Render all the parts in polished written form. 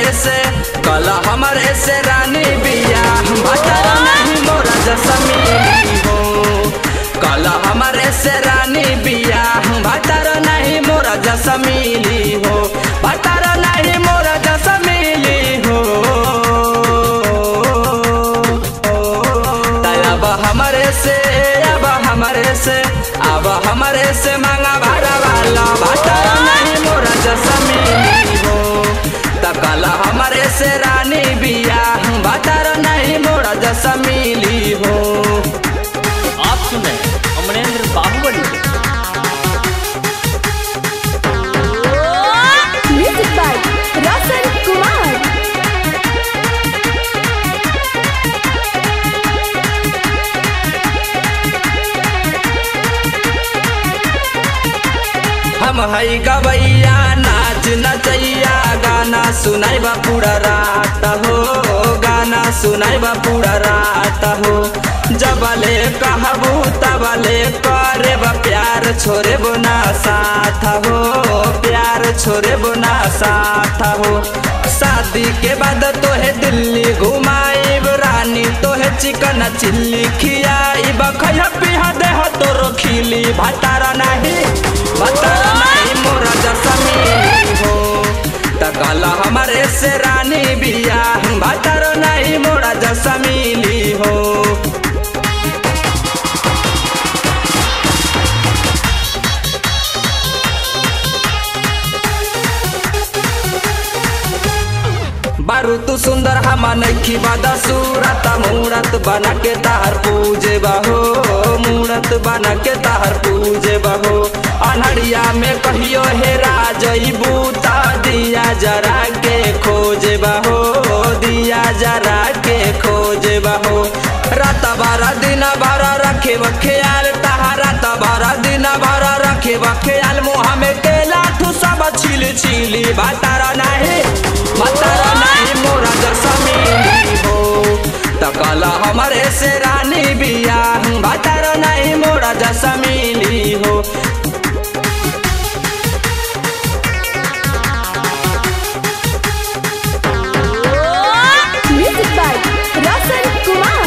हमरे से कल हमरे से रानी बिया भतर नहीं मोरा जैसा मिली हो। कल हमरे से रानी बिया भतर नहीं मोरा जैसा मिली हो। भतर नहीं मोरा जैसा मिली हो। अब हमरे से मांगा भाड़ा वाला भतर नहीं मोरा जैसा मिली हो। तकला हमरे से रानी बिया भतर नहीं मोरा जैसा मिली हो। आप सुने अमरेंद्र बाहुबली म्यूजिक बाय रसन कुमार। हम हई गवैया नाच नचैया गाना सुनाई बा पूरा रात हो। गाना सुनाई बा पूरा रात हो। जबले कहबू तबले करे बा प्यार छोरे बोना साथ हो। प्यार छोरे बोना साथ हो। शादी के बाद तोहे दिल्ली घुमाईब रानी तोहे चिकन चिल्ली खियाईब खैया पिहा देह तोरो खिली भतारा नहीं मोरा जैसा मिली हो। तकला हमरे से रानी बिया भतर नहीं मोरा जैसा मिली हो। बारू तू सुंदर हम नखी बादा सूरत मूरत बना के तार पूजे बहो। मूरत बना के तार पूजे बहो। अनहरिया में कहियो हेरा जईबू ता दिया जरा के खोजे बहो। दिया जरा के खोजे बहो। रात बारा दिन बारा रखे ख्याल तहारा तबारा दिन बारा रखे ख्याल मुँह में केला ठू सब छिल छिली भतारा नहीं मोरा जैसा मिली हो। तकला हमरे से रानी बिया भतर नहीं मोरा जैसा मिली हो। म्यूजिक बाय रसन कुमार।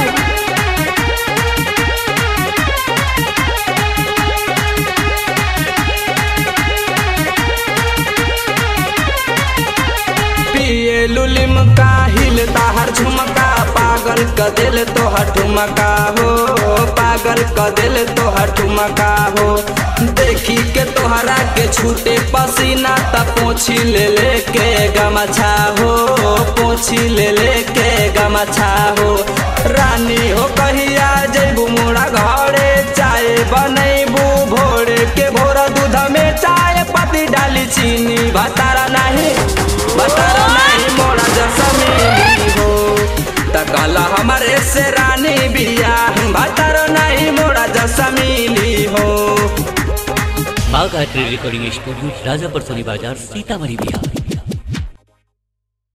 पिए लुलिम का हिल ताहर झुमका पागल क दिल तोहर ठुमका हो। पागल क दिल तोहर ठुमका हो। देखी के तोहरा के छूटे पसीना त पोछी ले के गमछा हो। पोछी ले के गमछा हो। रानी हो कहिया जैबू मोरा घरे चाय बनैबू भोरे के भोरा दूध में चाय पत्ती डाली चीनी भतारा नहीं मोरा जैसा मिली हो। तकला हमरे से रानी बिया भतर नहीं मोरा जैसा मिली हो। बाघ रिकॉर्डिंग स्टूडियो राजापुर सोनी बाजार सीतामढ़ी बिहार।